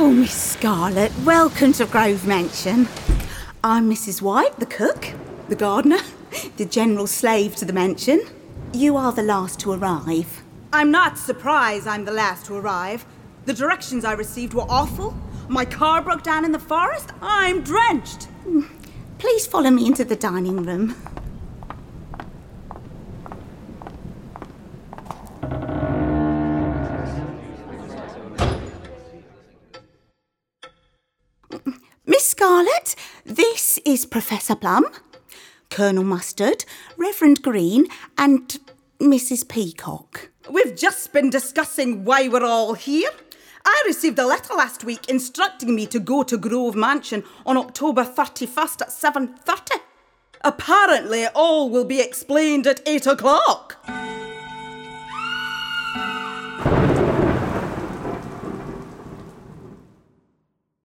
Oh, Miss Scarlett, welcome to Grove Mansion. I'm Mrs. White, the cook, the gardener, the general slave to the mansion. You are the last to arrive. I'm not surprised I'm the last to arrive. The directions I received were awful. My car broke down in the forest. I'm drenched. Please follow me into the dining room. Miss Scarlett, this is Professor Plum, Colonel Mustard, Reverend Green, and Mrs. Peacock. We've just been discussing why we're all here. I received a letter last week instructing me to go to Grove Mansion on October 31st at 7:30. Apparently, all will be explained at 8 o'clock.